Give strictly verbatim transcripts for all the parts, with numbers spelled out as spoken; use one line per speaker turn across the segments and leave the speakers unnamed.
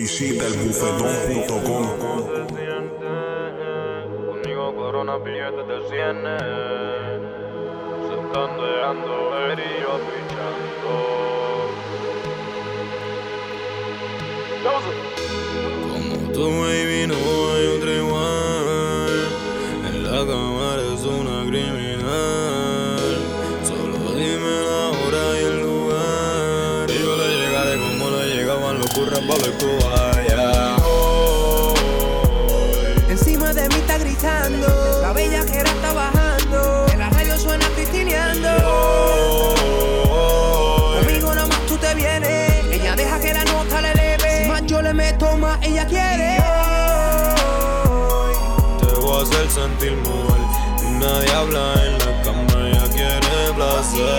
Visita el bufetón punto com.
Conmigo corona billetes de cien. Se están dejando ver y yo pichando.
Como tu baby no hay otra igual. En la cama eres una criminal. Solo dime la hora y el lugar y yo le llegaré como le llegaban los curras Pablo Escobar, yeah.
Encima de mí está gritando, la bellaquera está bajando, en la radio suena cristineando. Conmigo nada más tú te vienes, ella deja que la nota le eleve. Si más yo le meto más, ella quiere.
Te voy a hacer sentir mal. Nadie habla en la cama, ella quiere placer.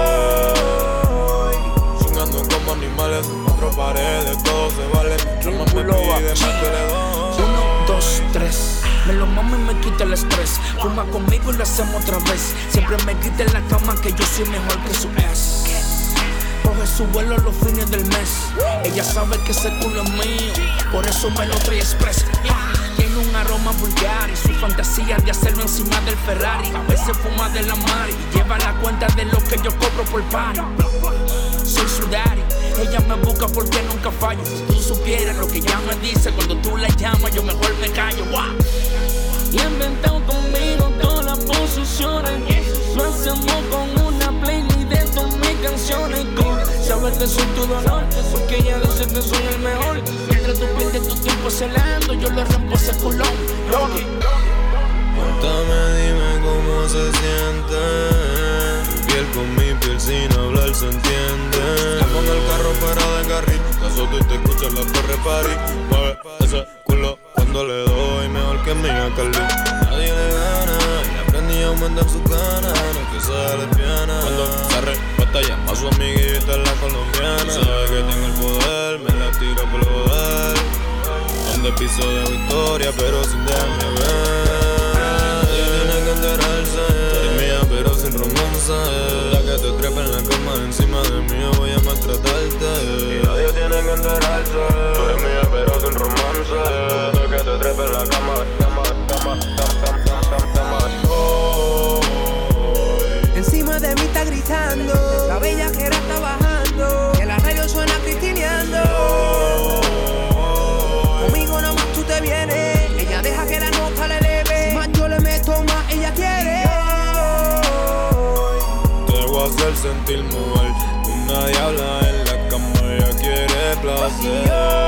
Chingando como animales, cuatro paredes, todo se vale. Mientras más me pide, más te le doy.
Uno, dos, tres. Me lo mamo y me quita el estrés. Fuma conmigo y lo hacemos otra vez. Siempre me grita en la cama que yo soy mejor que su ex. Coge su vuelo los fines del mes. Ella sabe que ese culo es mío, por eso me lo trae express. Tiene un aroma vulgar y su fantasía de hacerlo encima del Ferrari. A veces fuma de la Mari y lleva la cuenta de lo que yo cobro por party. Soy su daddy, ella me busca porque nunca fallo. Si tú supieras lo que ella me dice cuando tú la llamas, yo mejor me callo. Wow. Y ha inventado conmigo todas las posiciones. Lo hacemos con una playlist de todas mis canciones. Sabes que soy tu dolor, porque ella dice que soy el mejor. Mientras tú pierdes tu tiempo celando, yo le rompo ese culón.
Cuéntame, dime cómo se siente. Tu piel con mi piel sin hablar se entiende. Estamos en el carro fuera de carril, caso tú te escuchas la torre París. Mueve ese culo cuando le doy, mejor que Mia Khalifa. Nadie le gana y aprendí a aumentar su gana. No es que sea lesbiana. Cuando se arrebata llama a su amiguita la colombiana. Sabe que tengo el poder, me la tiro por joder. Donde piso de victoria pero sin dejarme ver. Tiene que enterarse, eres mía pero sin romance. La que te trepa en la cama encima de mí yo voy a maltratarte. Y nadie tiene que enterarse, tú eres mía pero sin romance. La que te trepa en la cama, cama, cama, cama, cama, cama. Oh.
Encima de mí está gritando, la bellaquera está bajando, en la radio suena cristineando. Conmigo nada más tú te vienes, ella deja que la nota le eleve. Si más yo le meto más, ella quiere.
Te voy a hacer sentir mal. Nadie habla en la cama, ella quiere placer.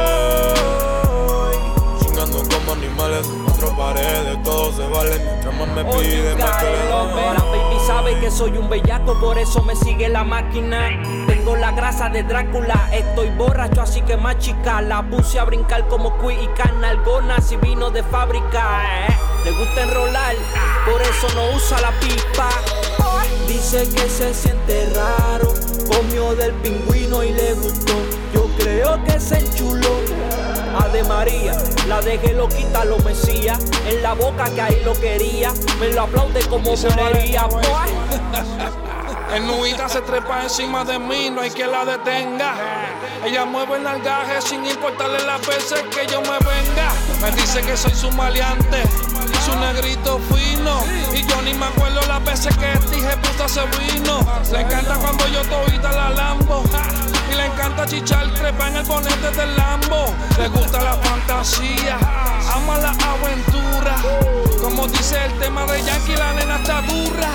Chingando como animales, cuatro paredes, todo se vale. Mientras más me pide, más te le doy.
La baby sabe que soy un bellaco, por eso me sigue la máquina. Tengo la grasa de Drácula, estoy borracho, así que más chica. La puse a brincar como Cui y Carnalgona, si vino de fábrica. Eh. Le gusta enrolar, por eso no usa la pipa. Dice que se siente raro, comió del pingüino y le gustó. Yo creo que se enchuló. Ave María, la dejé loquita, lo mesía. En la boca que ahí lo quería. Me lo aplaude como bolería.
El nubita se trepa encima de mí, no hay que la detenga. Ella mueve el nalgaje sin importarle las veces que yo me venga. Me dice que soy su maleante, su negrito fino. Y yo ni me acuerdo las veces que dije puta se vino. Le encanta cuando yo todita la lambo. Y le encanta chichar, trepa en el bonete del Lambo. Le gusta la fantasía, ama la aventura. Como dice el tema de Yankee, la nena está dura.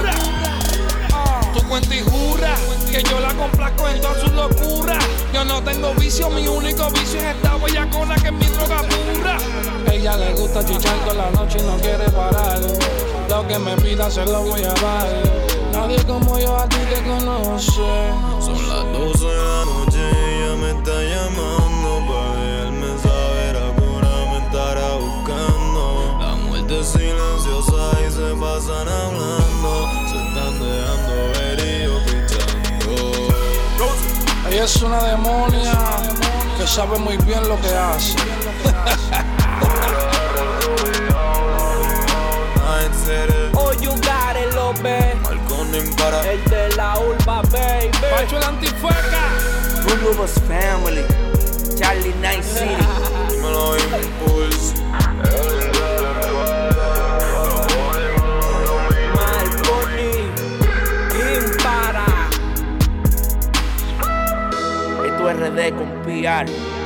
Tu cuenta y jura que yo la complazco en todas sus locuras. Yo no tengo vicio, mi único vicio es esta bellacona que es mi droga pura. Ella le gusta chichar toda la noche y no quiere parar. Lo que me pida se lo voy a dar. Nadie como yo a ti te conoce.
Son las doce de la noche y ella me está llamando para dejarme saber a cura me estará buscando. La muerte es silenciosa y se pasan hablando. Se están dejando ver y yo pichando.
Ella es una demonia que sabe muy bien lo que hace.
Oh, you got it, López. El de la urba, baby.
Pacho el antifueca.
Blue Lovers Family.
Charlie Night City.
Dímelo, Impulse.
Marconi, Impara. Esto es R D con P R.